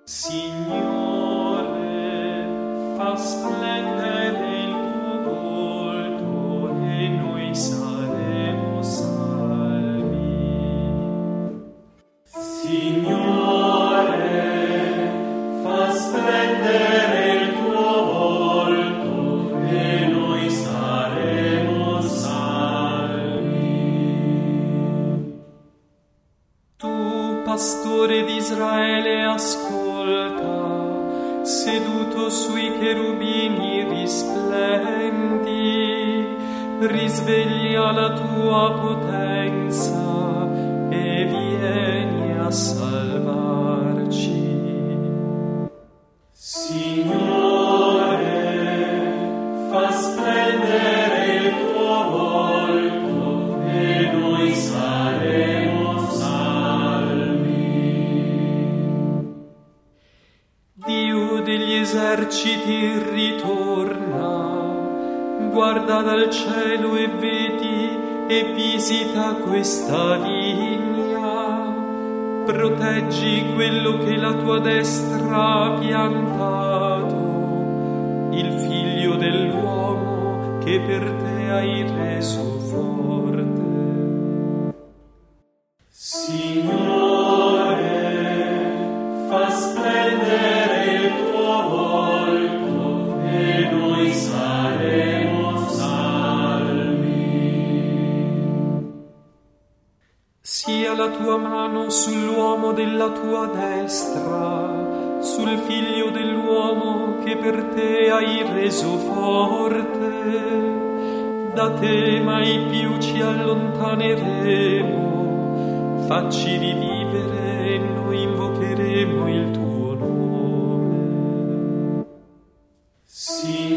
Signore, fa splendere il tuo volto e noi saremo salvi. Signore, fa splendere il tuo volto e noi saremo salvi. Tu, pastore di Israele, ascolta. Seduto sui cherubini risplendi, risveglia la tua potenza e vieni a salvarci. Signore, fa splendere il tuo volto e noi saremo salvi. Dio degli eserciti ritorna, guarda dal cielo e vedi e visita questa vigna, proteggi quello che la tua destra ha piantato, il figlio dell'uomo che per te hai reso forte. Signore, fa splendere il tuo volto e noi saremo salvi. Sia la tua mano sull'uomo della tua destra, sul figlio dell'uomo che per te hai reso forte. Da te mai più ci allontaneremo, facci rivivere e noi invocheremo il tuo nome. Sì.